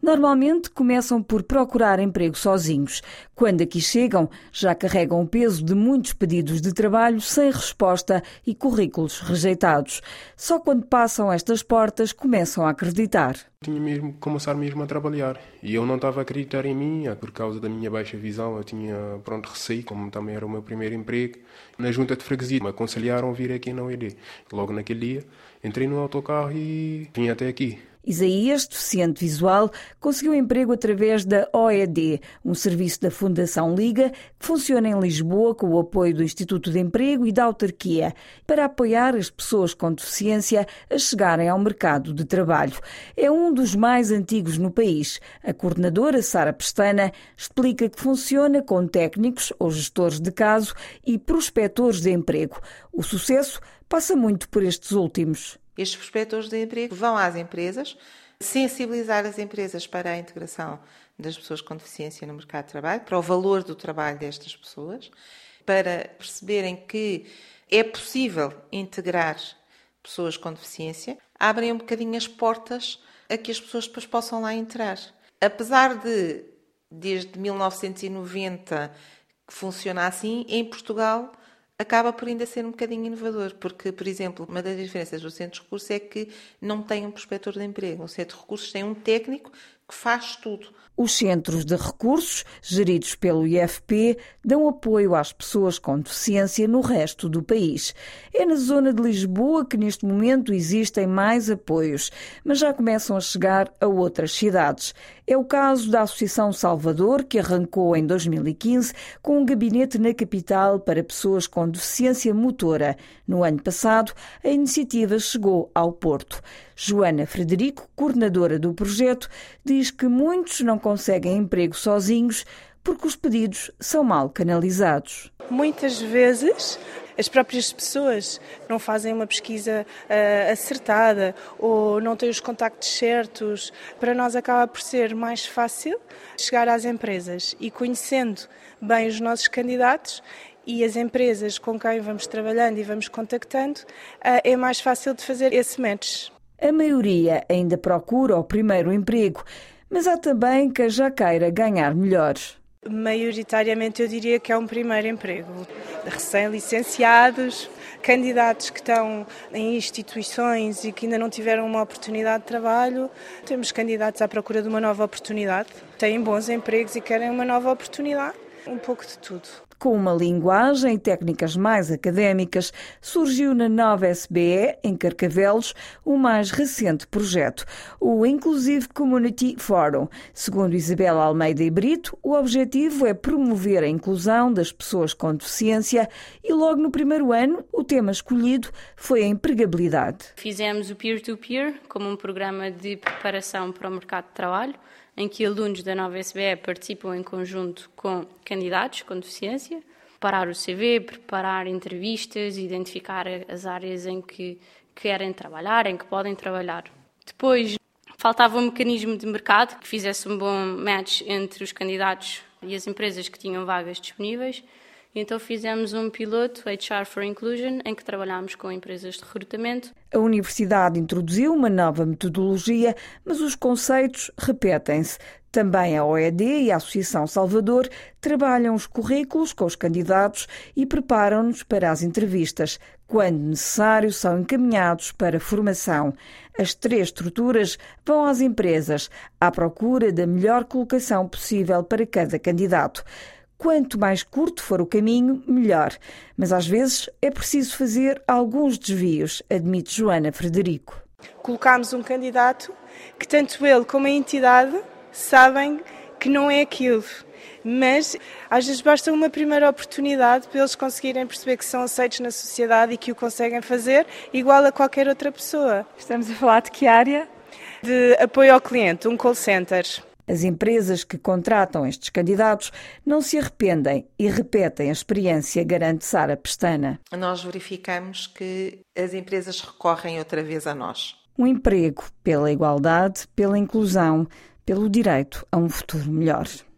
Normalmente começam por procurar emprego sozinhos. Quando aqui chegam, já carregam o peso de muitos pedidos de trabalho sem resposta e currículos rejeitados. Só quando passam estas portas começam a acreditar. Tinha mesmo que começar mesmo a trabalhar e eu não estava a acreditar em mim, por causa da minha baixa visão. Eu tinha receio, como também era o meu primeiro emprego. Na junta de freguesia me aconselharam a vir aqui na OED. Logo naquele dia entrei no autocarro e vim até aqui. Isaías, deficiente visual, conseguiu emprego através da OED, um serviço da Fundação Liga, que funciona em Lisboa com o apoio do Instituto de Emprego e da autarquia, para apoiar as pessoas com deficiência a chegarem ao mercado de trabalho. É um dos mais antigos no país. A coordenadora Sara Pestana explica que funciona com técnicos ou gestores de caso e prospectores de emprego. O sucesso passa muito por estes últimos. Estes prospectores de emprego vão às empresas, sensibilizar as empresas para a integração das pessoas com deficiência no mercado de trabalho, para o valor do trabalho destas pessoas, para perceberem que é possível integrar pessoas com deficiência, abrem um bocadinho as portas a que as pessoas depois possam lá entrar. Apesar de, desde 1990, que funciona assim, em Portugal acaba por ainda ser um bocadinho inovador, porque, por exemplo, uma das diferenças do centro de recursos é que não tem um prospector de emprego. O centro de recursos tem um técnico que faz tudo. Os centros de recursos, geridos pelo IFP, dão apoio às pessoas com deficiência no resto do país. É na zona de Lisboa que neste momento existem mais apoios, mas já começam a chegar a outras cidades. É o caso da Associação Salvador, que arrancou em 2015 com um gabinete na capital para pessoas com deficiência motora. No ano passado, a iniciativa chegou ao Porto. Joana Frederico, coordenadora do projeto, diz que muitos não conseguem emprego sozinhos porque os pedidos são mal canalizados. Muitas vezes as próprias pessoas não fazem uma pesquisa acertada ou não têm os contactos certos. Para nós acaba por ser mais fácil chegar às empresas e conhecendo bem os nossos candidatos e as empresas com quem vamos trabalhando e vamos contactando, é mais fácil de fazer esse match. A maioria ainda procura o primeiro emprego, mas há também quem já queira ganhar melhor. Maioritariamente eu diria que é um primeiro emprego. Recém-licenciados, candidatos que estão em instituições e que ainda não tiveram uma oportunidade de trabalho. Temos candidatos à procura de uma nova oportunidade, têm bons empregos e querem uma nova oportunidade. Um pouco de tudo. Com uma linguagem e técnicas mais académicas, surgiu na nova SBE, em Carcavelos, o mais recente projeto, o Inclusive Community Forum. Segundo Isabela Almeida e Brito, o objetivo é promover a inclusão das pessoas com deficiência e logo no primeiro ano o tema escolhido foi a empregabilidade. Fizemos o Peer-to-Peer como um programa de preparação para o mercado de trabalho, em que alunos da nova SBE participam em conjunto com candidatos com deficiência, preparar o CV, preparar entrevistas, identificar as áreas em que querem trabalhar, em que podem trabalhar. Depois, faltava um mecanismo de mercado que fizesse um bom match entre os candidatos e as empresas que tinham vagas disponíveis. Então fizemos um piloto, HR for Inclusion, em que trabalhámos com empresas de recrutamento. A Universidade introduziu uma nova metodologia, mas os conceitos repetem-se. Também a OED e a Associação Salvador trabalham os currículos com os candidatos e preparam-nos para as entrevistas. Quando necessário, são encaminhados para formação. As três estruturas vão às empresas, à procura da melhor colocação possível para cada candidato. Quanto mais curto for o caminho, melhor. Mas às vezes é preciso fazer alguns desvios, admite Joana Frederico. Colocámos um candidato que tanto ele como a entidade sabem que não é aquilo. Mas às vezes basta uma primeira oportunidade para eles conseguirem perceber que são aceitos na sociedade e que o conseguem fazer igual a qualquer outra pessoa. Estamos a falar de que área? De apoio ao cliente, um call center. As empresas que contratam estes candidatos não se arrependem e repetem a experiência, garante Sara Pestana. Nós verificamos que as empresas recorrem outra vez a nós. Um emprego pela igualdade, pela inclusão, pelo direito a um futuro melhor.